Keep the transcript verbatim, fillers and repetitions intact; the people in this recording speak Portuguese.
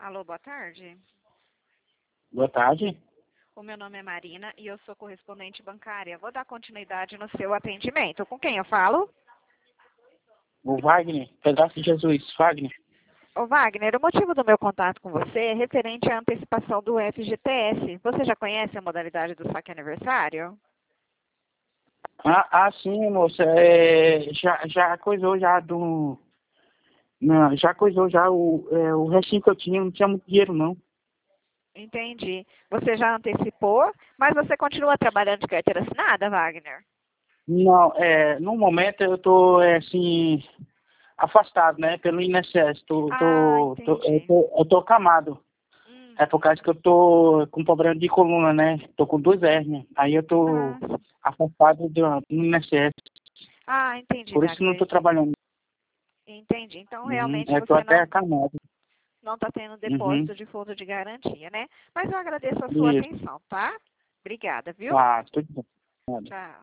Alô, boa tarde. Boa tarde. O meu nome é Marina e eu sou correspondente bancária. Vou dar continuidade no seu atendimento. Com quem eu falo? O Wagner, Pedaço de Jesus, Wagner. Ô Wagner, o motivo do meu contato com você é referente à antecipação do F G T S. Você já conhece a modalidade do saque aniversário? Ah, ah sim, moça, é, já, já coisou já do... Não, já coisou já o, é, o restinho que eu tinha, não tinha muito dinheiro não. Entendi. Você já antecipou, mas você continua trabalhando de carteira assinada, Wagner? Não, é, no momento eu tô, é, assim, afastado, né, pelo I N S S, tô, Ah, tô, tô, eu, entendi. tô, eu tô acamado. Hum. É por causa que eu tô com problema de coluna, né, tô com duas hérnias, aí eu tô Ah, sim. afastado do, do I N S S, Ah, entendi, por isso que não Wagner. tô trabalhando. Entendi. Então, Uhum, realmente, eu tô você até não acamado. não está tendo Uhum, depósito de fundo de garantia, né? Mas eu agradeço a sua isso. atenção, tá? Obrigada, viu? Ah, tudo bom. Tchau.